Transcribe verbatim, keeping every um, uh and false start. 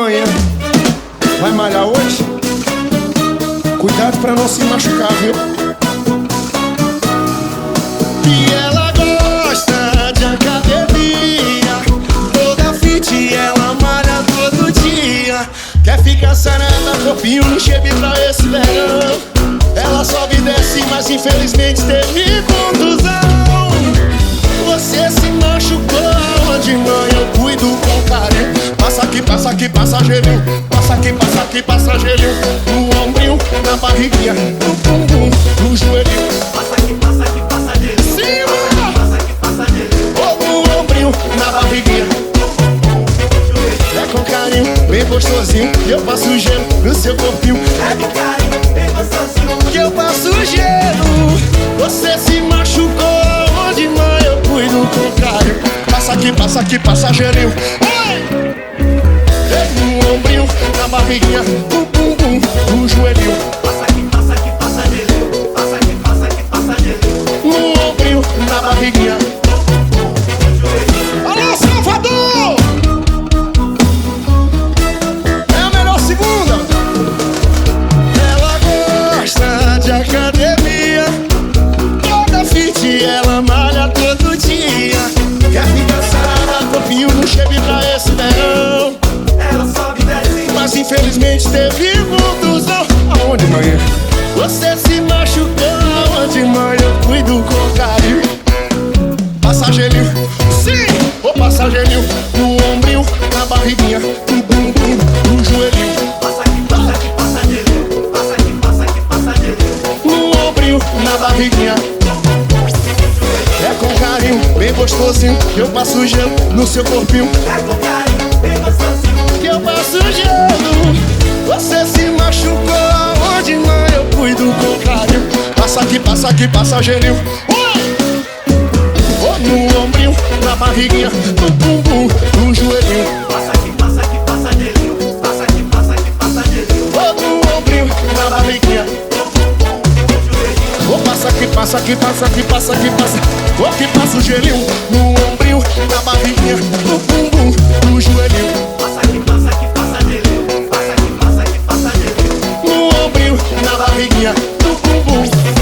amanhã. Vai malhar hoje? Cuidado pra não se machucar, viu? E ela gosta de academia, toda fit, ela malha todo dia. Quer ficar sarada, corpinho no shape pra esse verão. Ela sobe e desce, mas infelizmente teve contusão. Você se machucou, de manhã eu cuido com carinho. Passa aqui, passa aqui, passa gelinho. Passa aqui, passa aqui, passa gelinho. No ombrinho, na barriguinha, no bumbum, no joelhinho. Passa aqui, passa aqui, passa gelinho. Cima! Passa aqui, passa gelinho. Ou no ombrinho, na barriguinha. É com carinho, bem gostosinho. Que eu passo gelo no seu corpinho. É com carinho, bem gostosinho. Que eu passo gelo. Você se machucou, de manhã eu cuido com carinho. Passa aqui, passa aqui, passa gelinho. No ombrinho, na barriguinha, no bumbum, no joelhinho. Passa aqui, passa aqui, passa gelinho. Passa aqui, passa aqui, passa gelinho. No ombrinho, na barriguinha. Alô, Salvador! É a melhor segunda. Ela gosta de academia, toda fit, ela malha todo dia. Quer ficar sarada, corpinho no shape pra esse verão. Ela sobe e desce, Mas infelizmente teve contusão. Aonde, manhã? Você se machucou, de manhã eu cuido com carinho. Passa gelinho, sim, vou passar gelinho. No ombrinho, na barriguinha, no bumbum, no joelhinho. passa aqui, passa aqui, passa gelinho. Passa aqui, passa aqui, passa gelinho. No ombrinho, na barriguinha. É com carinho, bem gostosinho. Que eu passo gelo no seu corpinho. É com carinho, bem gostosinho. Que eu passo gelo. Você se machucou, onde mãe eu cuido com carinho. Passa aqui, passa aqui, passa gelinho. Oh, no ombrinho, na barriguinha, no bumbum, no joelhinho. Passa aqui, passa aqui, passa gelinho. Passa aqui, passa aqui, passa gelinho. Oh, no ombrinho, na barriguinha. Oh, passa aqui, passa aqui, passa aqui, passa aqui, passa. Oh, que passa o gelinho. No ombrinho, na barriguinha, no bumbum, no joelhinho. Passa aqui, passa aqui, passa gelinho. Passa aqui, passa aqui, passa gelinho. No ombrinho, na barriguinha, no bumbum,